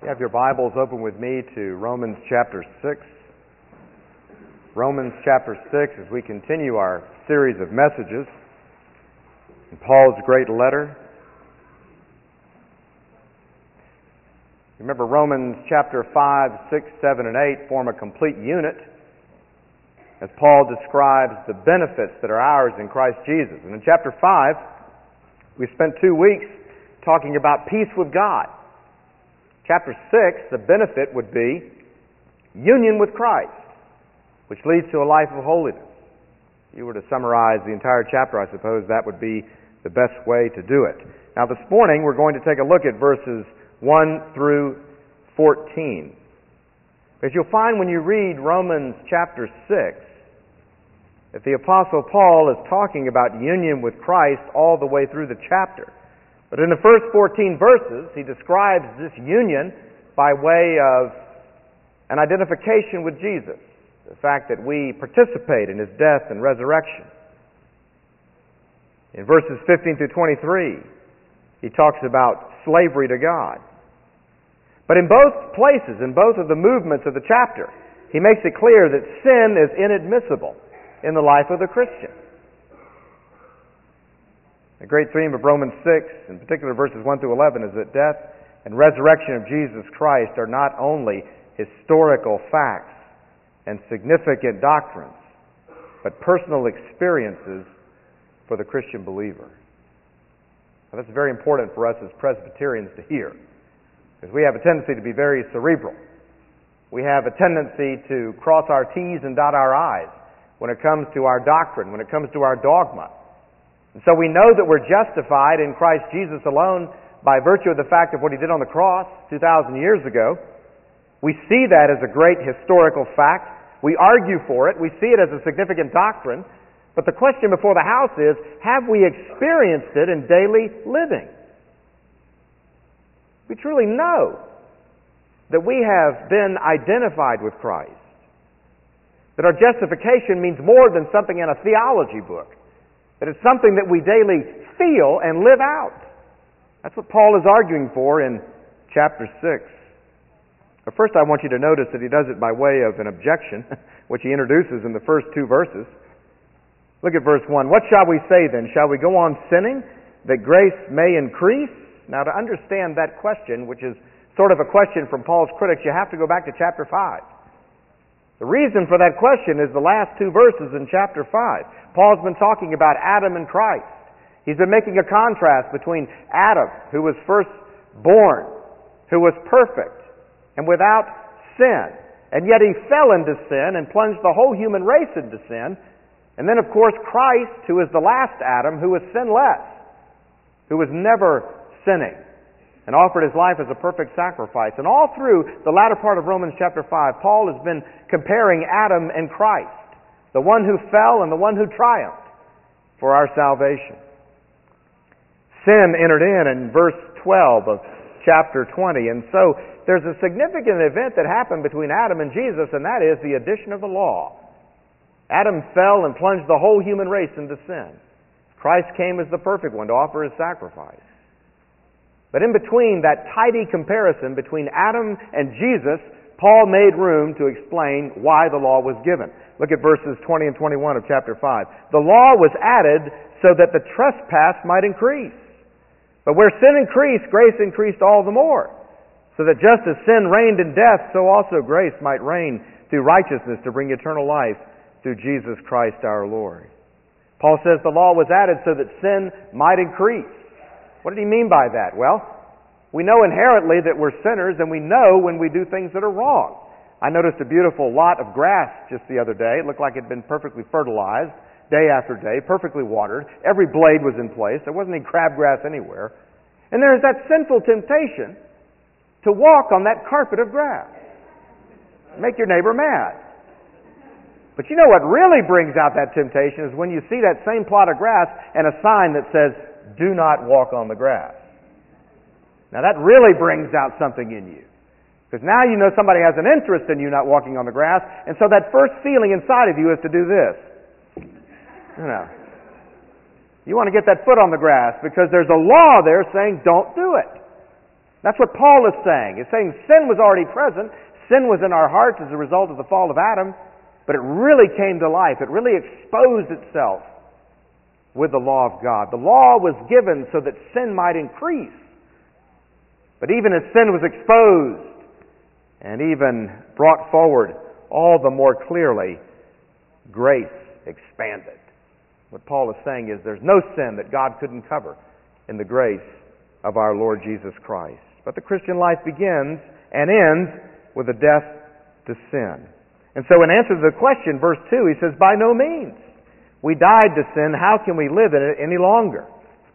You have your Bibles open with me to Romans chapter 6. Romans chapter 6 as we continue our series of messages in Paul's great letter. Remember, Romans chapter 5, 6, 7, and 8 form a complete unit as Paul describes the benefits that are ours in Christ Jesus. And in chapter 5, we spent 2 weeks talking about peace with God. Chapter 6, the benefit would be union with Christ, which leads to a life of holiness. If you were to summarize the entire chapter, I suppose that would be the best way to do it. Now this morning, we're going to take a look at verses 1 through 14. As you'll find when you read Romans chapter 6, that the Apostle Paul is talking about union with Christ all the way through the chapter. But in the first 14 verses, he describes this union by way of an identification with Jesus, the fact that we participate in His death and resurrection. In verses 15 through 23, he talks about slavery to God. But in both places, in both of the movements of the chapter, he makes it clear that sin is inadmissible in the life of the Christian. The great theme of Romans 6, in particular verses 1 through 11, is that death and resurrection of Jesus Christ are not only historical facts and significant doctrines, but personal experiences for the Christian believer. Now, that's very important for us as Presbyterians to hear, because we have a tendency to be very cerebral. We have a tendency to cross our T's and dot our I's when it comes to our doctrine, when it comes to our dogma. And so we know that we're justified in Christ Jesus alone by virtue of the fact of what He did on the cross 2,000 years ago. We see that as a great historical fact. We argue for it. We see it as a significant doctrine. But the question before the house is, have we experienced it in daily living? We truly know that we have been identified with Christ. That our justification means more than something in a theology book. That it's something that we daily feel and live out. That's what Paul is arguing for in chapter 6. But first I want you to notice that he does it by way of an objection, which he introduces in the first 2 verses. Look at verse 1. What shall we say then? Shall we go on sinning that grace may increase? Now to understand that question, which is sort of a question from Paul's critics, you have to go back to chapter 5. The reason for that question is the last 2 verses in chapter 5. Paul's been talking about Adam and Christ. He's been making a contrast between Adam, who was first born, who was perfect and without sin, and yet he fell into sin and plunged the whole human race into sin. And then, of course, Christ, who is the last Adam, who was sinless, who was never sinning, and offered His life as a perfect sacrifice. And all through the latter part of Romans chapter 5, Paul has been comparing Adam and Christ, the one who fell and the one who triumphed for our salvation. Sin entered in verse 12 of chapter 20, and so there's a significant event that happened between Adam and Jesus, and that is the addition of the law. Adam fell and plunged the whole human race into sin. Christ came as the perfect one to offer His sacrifice. But in between that tidy comparison between Adam and Jesus, Paul made room to explain why the law was given. Look at verses 20 and 21 of chapter 5. The law was added so that the trespass might increase. But where sin increased, grace increased all the more. So that just as sin reigned in death, so also grace might reign through righteousness to bring eternal life through Jesus Christ our Lord. Paul says the law was added so that sin might increase. What did he mean by that? Well, we know inherently that we're sinners, and we know when we do things that are wrong. I noticed a beautiful lot of grass just the other day. It looked like it had been perfectly fertilized day after day, perfectly watered. Every blade was in place. There wasn't any crabgrass anywhere. And there's that sinful temptation to walk on that carpet of grass. Make your neighbor mad. But you know what really brings out that temptation is when you see that same plot of grass and a sign that says, "Do not walk on the grass." Now that really brings out something in you. Because now you know somebody has an interest in you not walking on the grass, and so that first feeling inside of you is to do this. You know. You want to get that foot on the grass because there's a law there saying don't do it. That's what Paul is saying. He's saying sin was already present. Sin was in our hearts as a result of the fall of Adam, but it really came to life. It really exposed itself with the law of God. The law was given so that sin might increase. But even as sin was exposed and even brought forward, all the more clearly, grace expanded. What Paul is saying is there's no sin that God couldn't cover in the grace of our Lord Jesus Christ. But the Christian life begins and ends with a death to sin. And so in answer to the question, verse 2, he says, by no means. We died to sin. How can we live in it any longer?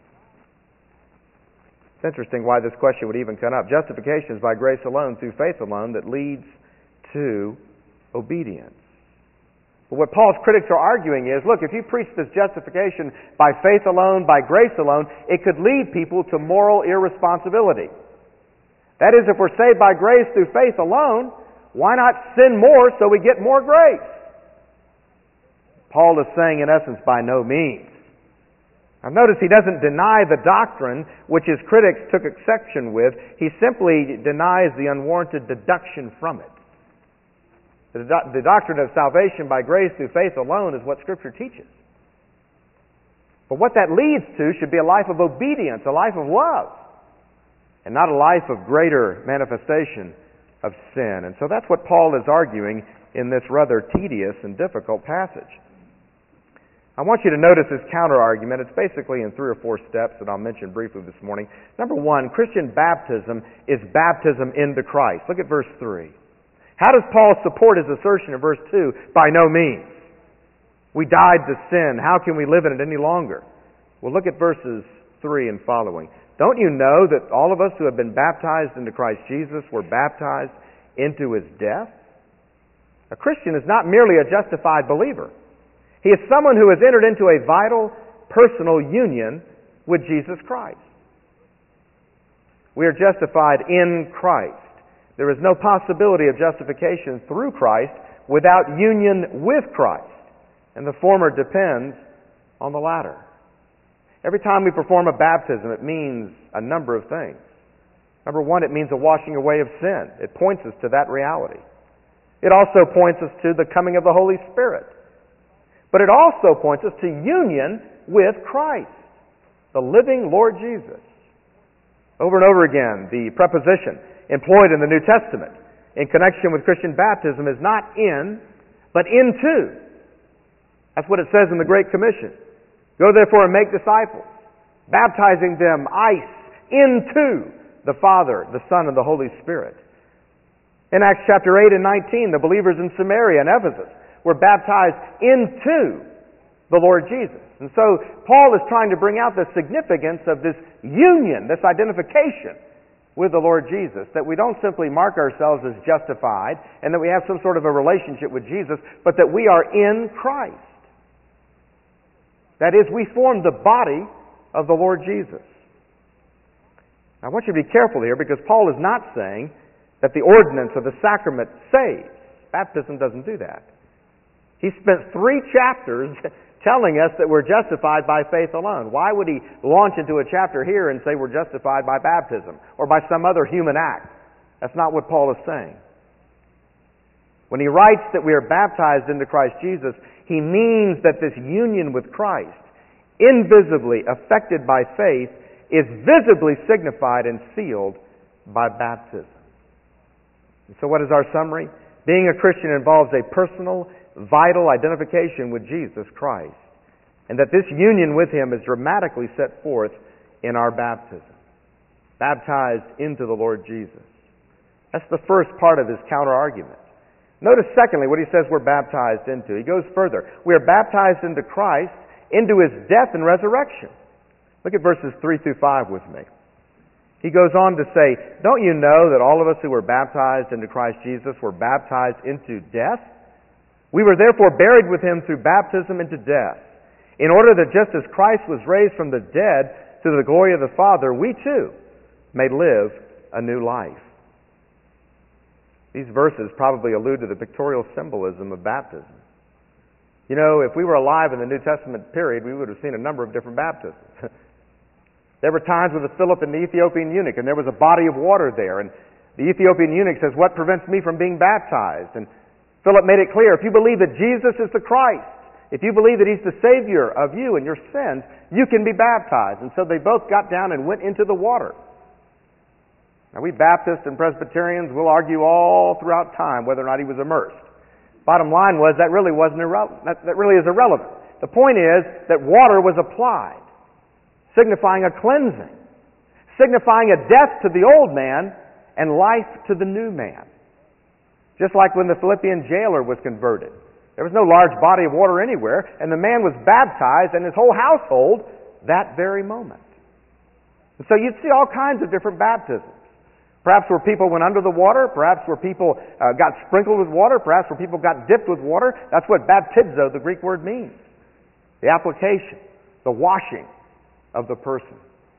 It's interesting why this question would even come up. Justification is by grace alone, through faith alone, that leads to obedience. But what Paul's critics are arguing is, look, if you preach this justification by faith alone, by grace alone, it could lead people to moral irresponsibility. That is, if we're saved by grace through faith alone, why not sin more so we get more grace? Paul is saying, in essence, by no means. Now notice he doesn't deny the doctrine which his critics took exception with. He simply denies the unwarranted deduction from it. The doctrine of salvation by grace through faith alone is what Scripture teaches. But what that leads to should be a life of obedience, a life of love, and not a life of greater manifestation of sin. And so that's what Paul is arguing in this rather tedious and difficult passage. I want you to notice his counter-argument. It's basically in 3 or 4 steps that I'll mention briefly this morning. Number 1, Christian baptism is baptism into Christ. Look at verse 3. How does Paul support his assertion in verse 2? By no means. We died to sin. How can we live in it any longer? Well, look at verses 3 and following. Don't you know that all of us who have been baptized into Christ Jesus were baptized into His death? A Christian is not merely a justified believer. He is someone who has entered into a vital, personal union with Jesus Christ. We are justified in Christ. There is no possibility of justification through Christ without union with Christ. And the former depends on the latter. Every time we perform a baptism, it means a number of things. Number 1, it means a washing away of sin. It points us to that reality. It also points us to the coming of the Holy Spirit. But it also points us to union with Christ, the living Lord Jesus. Over and over again, the preposition employed in the New Testament in connection with Christian baptism is not in, but into. That's what it says in the Great Commission. Go therefore and make disciples, baptizing them, into the Father, the Son, and the Holy Spirit. In Acts chapter 8 and 19, the believers in Samaria and Ephesus were baptized into the Lord Jesus. And so Paul is trying to bring out the significance of this union, this identification with the Lord Jesus, that we don't simply mark ourselves as justified and that we have some sort of a relationship with Jesus, but that we are in Christ. That is, we form the body of the Lord Jesus. Now, I want you to be careful here, because Paul is not saying that the ordinance of the sacrament saves. Baptism doesn't do that. He spent 3 chapters telling us that we're justified by faith alone. Why would he launch into a chapter here and say we're justified by baptism or by some other human act? That's not what Paul is saying. When he writes that we are baptized into Christ Jesus, he means that this union with Christ, invisibly affected by faith, is visibly signified and sealed by baptism. And so what is our summary? Being a Christian involves a personal, vital identification with Jesus Christ, and that this union with Him is dramatically set forth in our baptism. Baptized into the Lord Jesus. That's the first part of his counter-argument. Notice, secondly, what he says we're baptized into. He goes further. We are baptized into Christ, into His death and resurrection. Look at verses 3 through 5 with me. He goes on to say, don't you know that all of us who were baptized into Christ Jesus were baptized into death? We were therefore buried with Him through baptism into death, in order that just as Christ was raised from the dead to the glory of the Father, we too may live a new life. These verses probably allude to the pictorial symbolism of baptism. You know, if we were alive in the New Testament period, we would have seen a number of different baptisms. There were times with Philip and the Ethiopian eunuch, and there was a body of water there, and the Ethiopian eunuch says, "What prevents me from being baptized?" And Philip made it clear, if you believe that Jesus is the Christ, if you believe that He's the Savior of you and your sins, you can be baptized. And so they both got down and went into the water. Now, we Baptists and Presbyterians will argue all throughout time whether or not he was immersed. Bottom line was that really wasn't irrelevant. That really is irrelevant. The point is that water was applied, signifying a cleansing, signifying a death to the old man and life to the new man. Just like when the Philippian jailer was converted. There was no large body of water anywhere, and the man was baptized and his whole household that very moment. And so you'd see all kinds of different baptisms. Perhaps where people went under the water, perhaps where people got sprinkled with water, perhaps where people got dipped with water. That's what baptizo, the Greek word, means. The application, the washing of the person.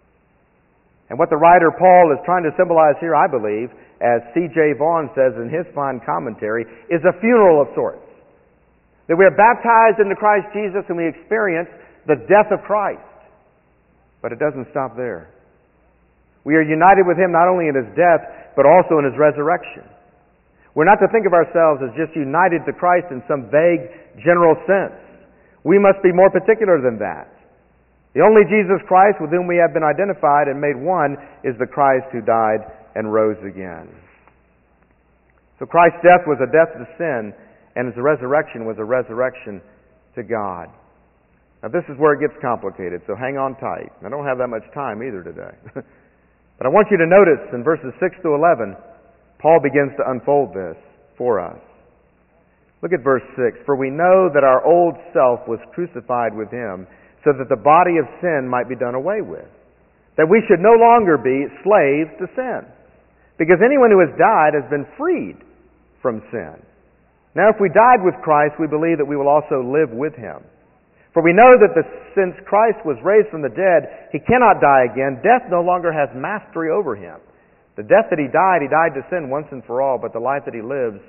And what the writer Paul is trying to symbolize here, I believe, as C.J. Vaughan says in his fine commentary, is a funeral of sorts. That we are baptized into Christ Jesus and we experience the death of Christ. But it doesn't stop there. We are united with Him not only in His death, but also in His resurrection. We're not to think of ourselves as just united to Christ in some vague, general sense. We must be more particular than that. The only Jesus Christ with whom we have been identified and made one is the Christ who died and rose again. So Christ's death was a death to sin, and His resurrection was a resurrection to God. Now this is where it gets complicated, so hang on tight. I don't have that much time either today. But I want you to notice in verses 6 to 11, Paul begins to unfold this for us. Look at verse 6. For we know that our old self was crucified with Him, so that the body of sin might be done away with, that we should no longer be slaves to sin. Because anyone who has died has been freed from sin. Now if we died with Christ, we believe that we will also live with Him. For we know that since Christ was raised from the dead, He cannot die again. Death no longer has mastery over Him. The death that He died to sin once and for all, but the life that He lives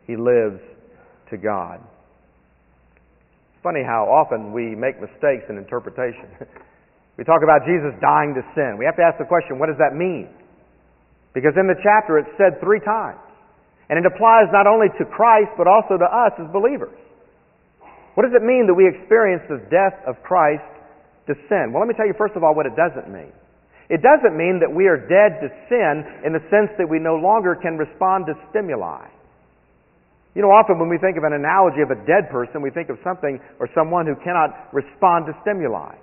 to God. It's funny how often we make mistakes in interpretation. We talk about Jesus dying to sin. We have to ask the question, what does that mean? Because in the chapter it's said 3 times. And it applies not only to Christ, but also to us as believers. What does it mean that we experience the death of Christ to sin? Well, let me tell you first of all what it doesn't mean. It doesn't mean that we are dead to sin in the sense that we no longer can respond to stimuli. You know, often when we think of an analogy of a dead person, we think of something or someone who cannot respond to stimuli.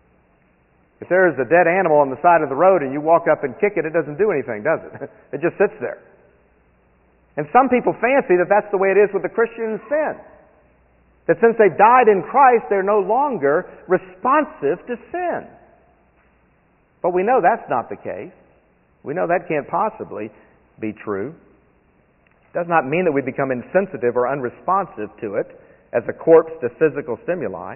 If there is a dead animal on the side of the road and you walk up and kick it, it doesn't do anything, does it? It just sits there. And some people fancy that that's the way it is with the Christian in sin. That since they've died in Christ, they're no longer responsive to sin. But we know that's not the case. We know that can't possibly be true. It does not mean that we become insensitive or unresponsive to it as a corpse to physical stimuli.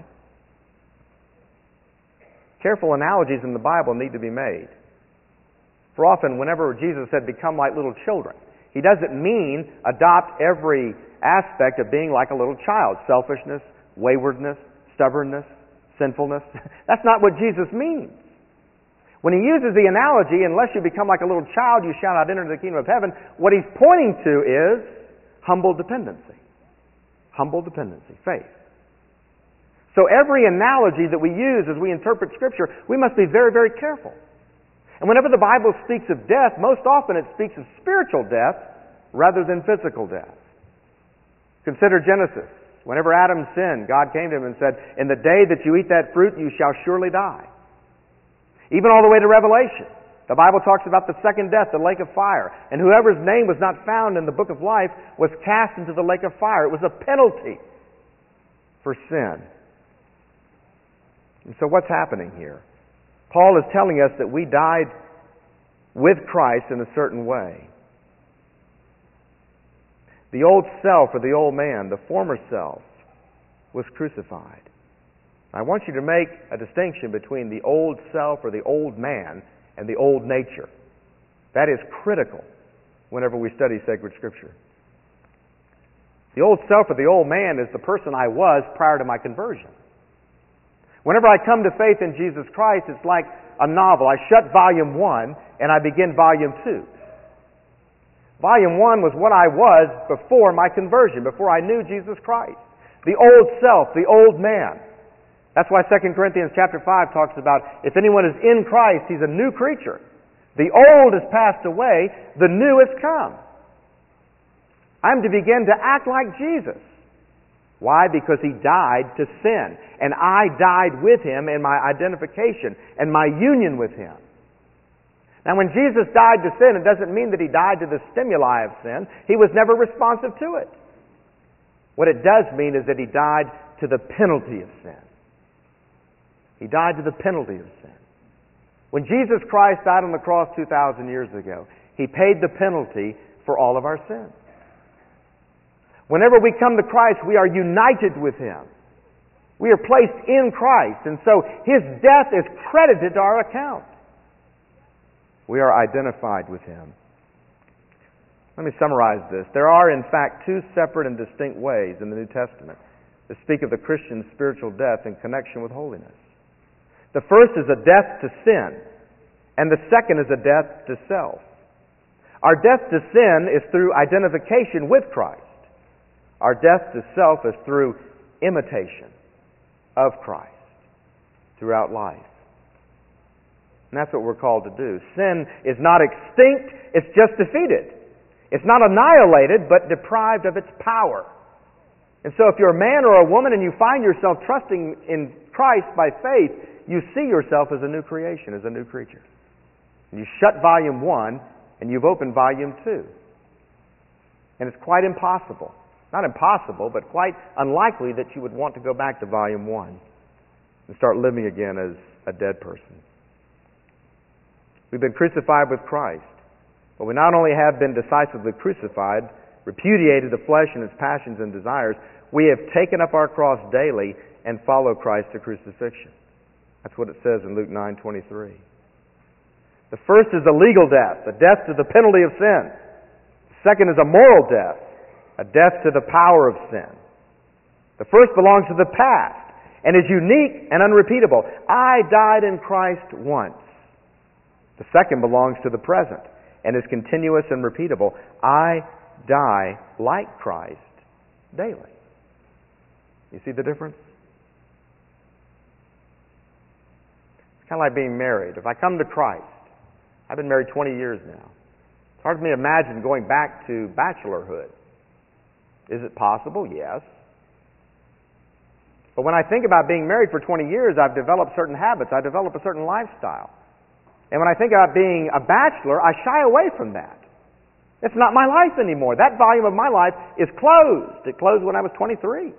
Careful analogies in the Bible need to be made. For often, whenever Jesus said, become like little children, He doesn't mean adopt every aspect of being like a little child. Selfishness, waywardness, stubbornness, sinfulness. That's not what Jesus means. When He uses the analogy, unless you become like a little child, you shall not enter into the kingdom of heaven, what He's pointing to is humble dependency. Humble dependency, faith. So every analogy that we use as we interpret Scripture, we must be very, very careful. And whenever the Bible speaks of death, most often it speaks of spiritual death rather than physical death. Consider Genesis. Whenever Adam sinned, God came to him and said, in the day that you eat that fruit, you shall surely die. Even all the way to Revelation, the Bible talks about the second death, the lake of fire. And whoever's name was not found in the book of life was cast into the lake of fire. It was a penalty for sin. And so what's happening here? Paul is telling us that we died with Christ in a certain way. The old self, or the old man, the former self, was crucified. I want you to make a distinction between the old self, or the old man, and the old nature. That is critical whenever we study sacred Scripture. The old self, or the old man, is the person I was prior to my conversion. Whenever I come to faith in Jesus Christ, it's like a novel. I shut volume 1 and I begin volume 2. Volume 1 was what I was before my conversion, before I knew Jesus Christ. The old self, the old man. That's why 2 Corinthians chapter 5 talks about if anyone is in Christ, he's a new creature. The old has passed away, the new has come. I'm to begin to act like Jesus. Why? Because He died to sin. And I died with Him in my identification and my union with Him. Now when Jesus died to sin, it doesn't mean that He died to the stimuli of sin. He was never responsive to it. What it does mean is that He died to the penalty of sin. He died to the penalty of sin. When Jesus Christ died on the cross 2,000 years ago, He paid the penalty for all of our sins. Whenever we come to Christ, we are united with Him. We are placed in Christ, and so His death is credited to our account. We are identified with Him. Let me summarize this. There are, in fact, two separate and distinct ways in the New Testament to speak of the Christian's spiritual death in connection with holiness. The first is a death to sin, and the second is a death to self. Our death to sin is through identification with Christ. Our death to self is through imitation of Christ throughout life. And that's what we're called to do. Sin is not extinct, it's just defeated. It's not annihilated, but deprived of its power. And so if you're a man or a woman and you find yourself trusting in Christ by faith, you see yourself as a new creation, as a new creature. And you shut volume 1 and you've opened volume 2. And it's quite impossible. Not impossible, but quite unlikely that you would want to go back to volume 1 and start living again as a dead person. We've been crucified with Christ, but we not only have been decisively crucified, repudiated the flesh and its passions and desires, we have taken up our cross daily and follow Christ to crucifixion. That's what it says in Luke 9:23. The first is a legal death, a death to the penalty of sin. The second is a moral death, a death to the power of sin. The first belongs to the past and is unique and unrepeatable. I died in Christ once. The second belongs to the present and is continuous and repeatable. I die like Christ daily. You see the difference? It's kind of like being married. If I come to Christ, I've been married 20 years now. It's hard for me to imagine going back to bachelorhood. Is it possible? Yes. But when I think about being married for 20 years, I've developed certain habits. I developed a certain lifestyle. And when I think about being a bachelor, I shy away from that. It's not my life anymore. That volume of my life is closed. It closed when I was 23.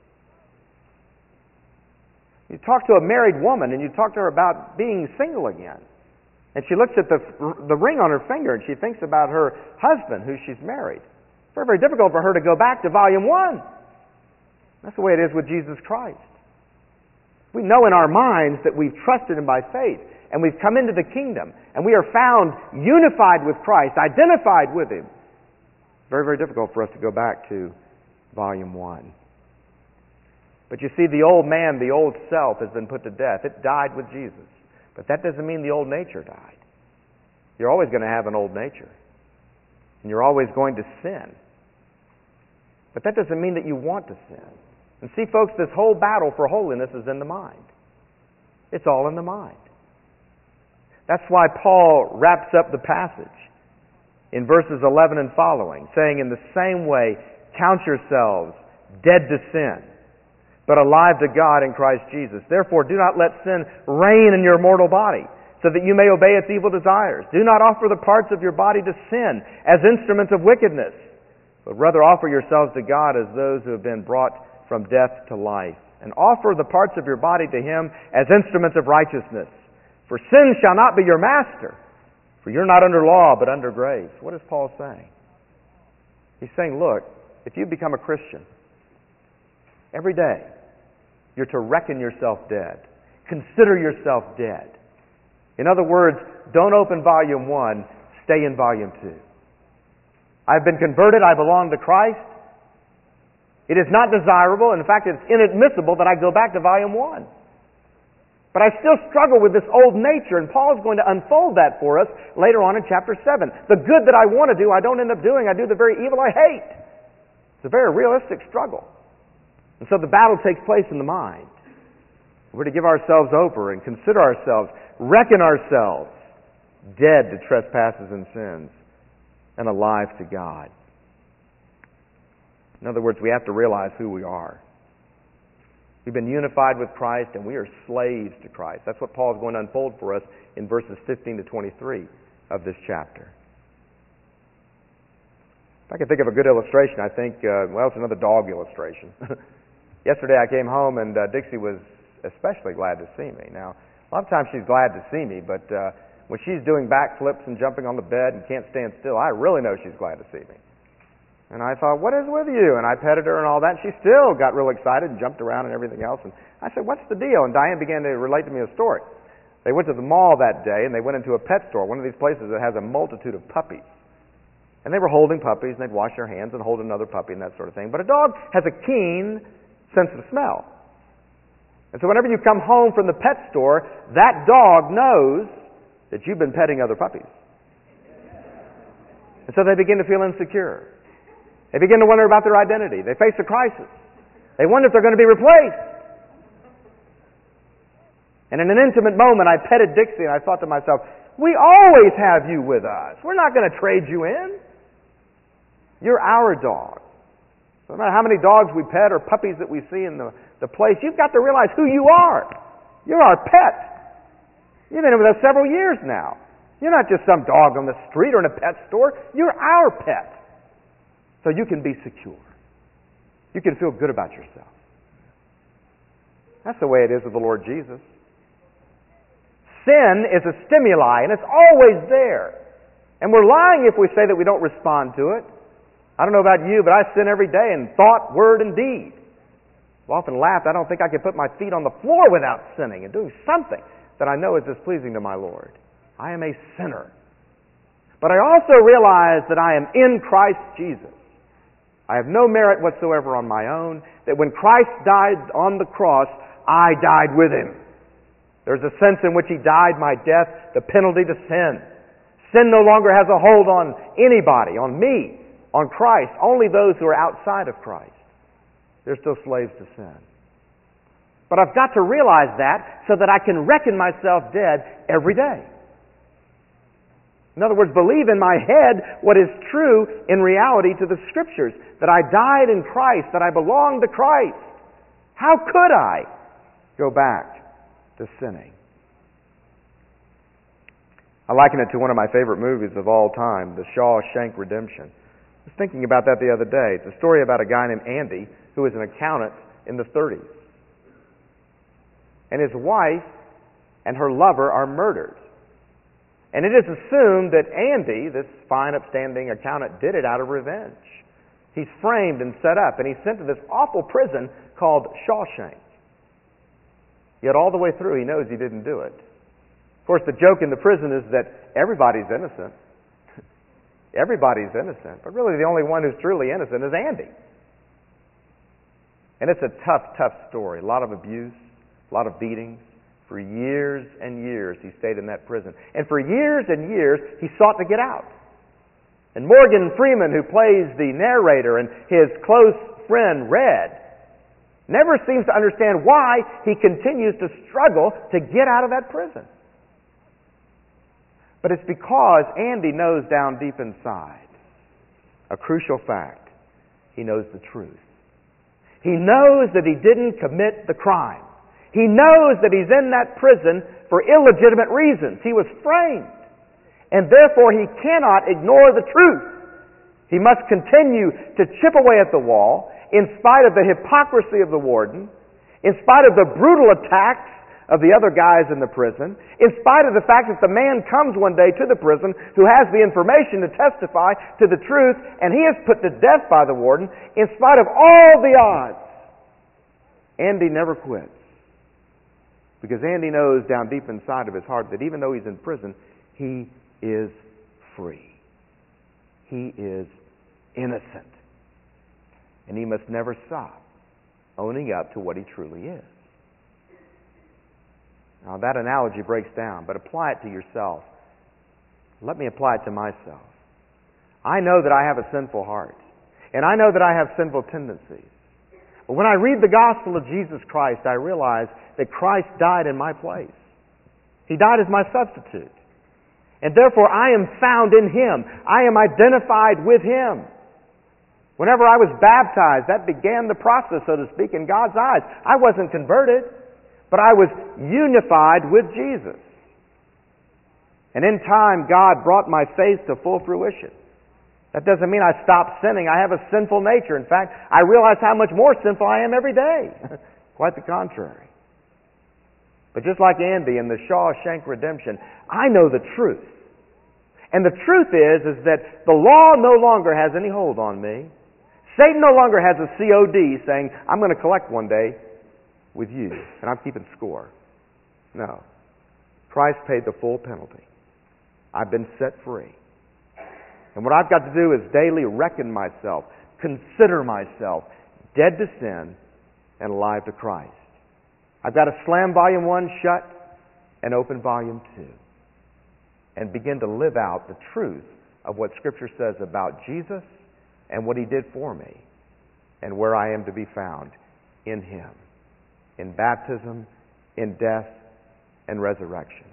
You talk to a married woman and you talk to her about being single again. And she looks at the ring on her finger and she thinks about her husband who she's married. It's very, very difficult for her to go back to volume 1. That's the way it is with Jesus Christ. We know in our minds that we've trusted Him by faith and we've come into the kingdom and we are found unified with Christ, identified with Him. It's very, very difficult for us to go back to volume 1. But you see, the old man, the old self has been put to death. It died with Jesus. But that doesn't mean the old nature died. You're always going to have an old nature. And you're always going to sin. But that doesn't mean that you want to sin. And see, folks, this whole battle for holiness is in the mind. It's all in the mind. That's why Paul wraps up the passage in verses 11 and following, saying, in the same way, count yourselves dead to sin, but alive to God in Christ Jesus. Therefore, do not let sin reign in your mortal body, so that you may obey its evil desires. Do not offer the parts of your body to sin as instruments of wickedness, but rather offer yourselves to God as those who have been brought from death to life. And offer the parts of your body to Him as instruments of righteousness. For sin shall not be your master, for you're not under law, but under grace. What is Paul saying? He's saying, look, if you become a Christian, every day, you're to reckon yourself dead. Consider yourself dead. In other words, don't open volume 1, stay in volume 2. I've been converted, I belong to Christ. It is not desirable, in fact, it's inadmissible that I go back to volume 1. But I still struggle with this old nature, and Paul is going to unfold that for us later on in chapter 7. The good that I want to do, I don't end up doing. I do the very evil I hate. It's a very realistic struggle. And so the battle takes place in the mind. We're to give ourselves over and consider ourselves, reckon ourselves dead to trespasses and sins and alive to God. In other words, we have to realize who we are. We've been unified with Christ, and we are slaves to Christ. That's what Paul is going to unfold for us in verses 15 to 23 of this chapter. If I can think of a good illustration, I think, it's another dog illustration. Yesterday I came home, and Dixie was especially glad to see me. Now, a lot of times she's glad to see me, but when she's doing backflips and jumping on the bed and can't stand still, I really know she's glad to see me. And I thought, what is with you? And I petted her and all that. And she still got real excited and jumped around and everything else. And I said, what's the deal? And Diane began to relate to me a story. They went to the mall that day, and they went into a pet store, one of these places that has a multitude of puppies. And they were holding puppies, and they'd wash their hands and hold another puppy and that sort of thing. But a dog has a keen sense of smell. And so whenever you come home from the pet store, that dog knows that you've been petting other puppies. And so they begin to feel insecure. They begin to wonder about their identity. They face a crisis. They wonder if they're going to be replaced. And in an intimate moment, I petted Dixie, and I thought to myself, we always have you with us. We're not going to trade you in. You're our dog. So no matter how many dogs we pet or puppies that we see in the place, you've got to realize who you are. You're our pet. You've been with us several years now. You're not just some dog on the street or in a pet store. You're our pet. So you can be secure. You can feel good about yourself. That's the way it is with the Lord Jesus. Sin is a stimuli, and it's always there. And we're lying if we say that we don't respond to it. I don't know about you, but I sin every day in thought, word, and deed. I've often laughed. I don't think I can put my feet on the floor without sinning and doing something that I know is displeasing to my Lord. I am a sinner. But I also realize that I am in Christ Jesus. I have no merit whatsoever on my own, that when Christ died on the cross, I died with Him. There's a sense in which He died my death, the penalty to sin. Sin no longer has a hold on anybody, on me, on Christ. Only those who are outside of Christ. They're still slaves to sin. But I've got to realize that so that I can reckon myself dead every day. In other words, believe in my head what is true in reality to the Scriptures, that I died in Christ, that I belong to Christ. How could I go back to sinning? I liken it to one of my favorite movies of all time, The Shawshank Redemption. I was thinking about that the other day. It's a story about a guy named Andy who is an accountant in the 30s. And his wife and her lover are murdered. And it is assumed that Andy, this fine, upstanding accountant, did it out of revenge. He's framed and set up, and he's sent to this awful prison called Shawshank. Yet all the way through, he knows he didn't do it. Of course, the joke in the prison is that everybody's innocent. Everybody's innocent. But really, the only one who's truly innocent is Andy. And it's a tough, tough story. A lot of abuse, a lot of beatings. For years and years, he stayed in that prison. And for years and years, he sought to get out. And Morgan Freeman, who plays the narrator, and his close friend, Red, never seems to understand why he continues to struggle to get out of that prison. But it's because Andy knows down deep inside a crucial fact. He knows the truth. He knows that he didn't commit the crime. He knows that he's in that prison for illegitimate reasons. He was framed. And therefore he cannot ignore the truth. He must continue to chip away at the wall in spite of the hypocrisy of the warden, in spite of the brutal attacks of the other guys in the prison, in spite of the fact that the man comes one day to the prison who has the information to testify to the truth, and he is put to death by the warden, in spite of all the odds. Andy never quits. Because Andy knows down deep inside of his heart that even though he's in prison, he is free. He is innocent. And he must never stop owning up to what he truly is. Now, that analogy breaks down, but apply it to yourself. Let me apply it to myself. I know that I have a sinful heart, and I know that I have sinful tendencies. But when I read the gospel of Jesus Christ, I realize that Christ died in my place. He died as my substitute. And therefore, I am found in Him. I am identified with Him. Whenever I was baptized, that began the process, so to speak, in God's eyes. I wasn't converted, but I was unified with Jesus. And in time, God brought my faith to full fruition. That doesn't mean I stopped sinning. I have a sinful nature. In fact, I realize how much more sinful I am every day. Quite the contrary. But just like Andy in the Shawshank Redemption, I know the truth. And the truth is that the law no longer has any hold on me. Satan no longer has a COD saying, I'm going to collect one day with you, and I'm keeping score. No. Christ paid the full penalty. I've been set free. And what I've got to do is daily reckon myself, consider myself dead to sin and alive to Christ. I've got to slam volume 1 shut and open volume 2 and begin to live out the truth of what Scripture says about Jesus and what He did for me and where I am to be found in Him, in baptism, in death, and resurrection.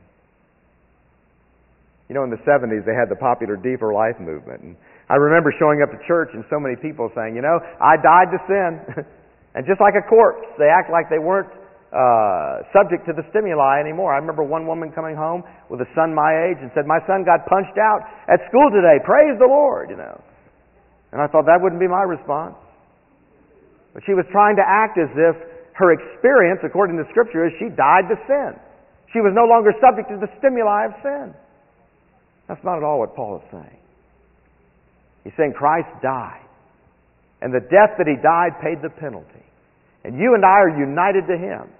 You know, in the 70s, they had the popular D for Life movement. And I remember showing up to church and so many people saying, you know, I died to sin. And just like a corpse, they act like they weren't subject to the stimuli anymore. I remember one woman coming home with a son my age and said, my son got punched out at school today. Praise the Lord, you know. And I thought that wouldn't be my response. But she was trying to act as if her experience, according to Scripture, is she died to sin. She was no longer subject to the stimuli of sin. That's not at all what Paul is saying. He's saying Christ died. And the death that He died paid the penalty. And you and I are united to Him.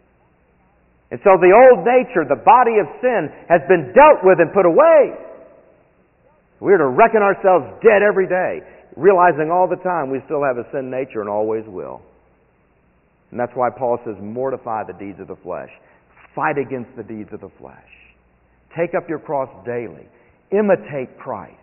And so the old nature, the body of sin, has been dealt with and put away. We're to reckon ourselves dead every day, realizing all the time we still have a sin nature and always will. And that's why Paul says, mortify the deeds of the flesh. Fight against the deeds of the flesh. Take up your cross daily. Imitate Christ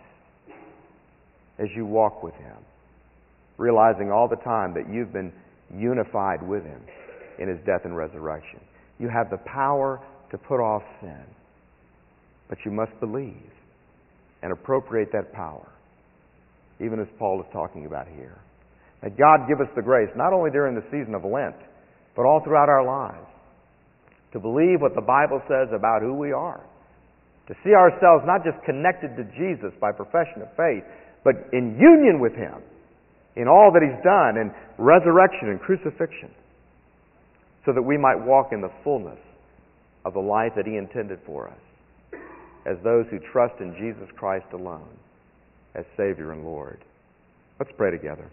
as you walk with Him, realizing all the time that you've been unified with Him in His death and resurrection. You have the power to put off sin, but you must believe and appropriate that power, even as Paul is talking about here. That God give us the grace, not only during the season of Lent, but all throughout our lives, to believe what the Bible says about who we are. To see ourselves not just connected to Jesus by profession of faith, but in union with Him in all that He's done in resurrection and crucifixion, so that we might walk in the fullness of the life that He intended for us as those who trust in Jesus Christ alone as Savior and Lord. Let's pray together.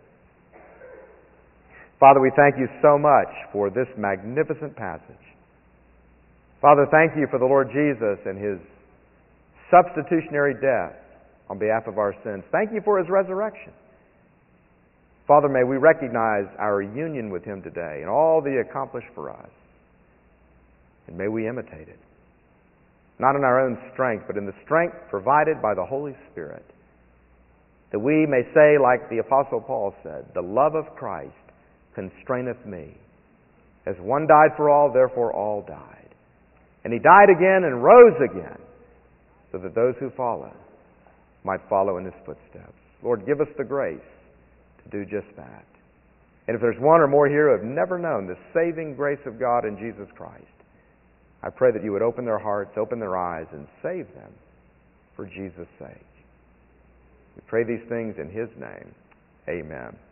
Father, we thank You so much for this magnificent passage. Father, thank You for the Lord Jesus and His substitutionary death on behalf of our sins. Thank You for His resurrection. Father, may we recognize our union with Him today and all that He accomplished for us. And may we imitate it. Not in our own strength, but in the strength provided by the Holy Spirit. That we may say, like the Apostle Paul said, the love of Christ constraineth me. As one died for all, therefore all died. And He died again and rose again, so that those who follow might follow in His footsteps. Lord, give us the grace to do just that. And if there's one or more here who have never known the saving grace of God in Jesus Christ, I pray that You would open their hearts, open their eyes, and save them for Jesus' sake. We pray these things in His name. Amen.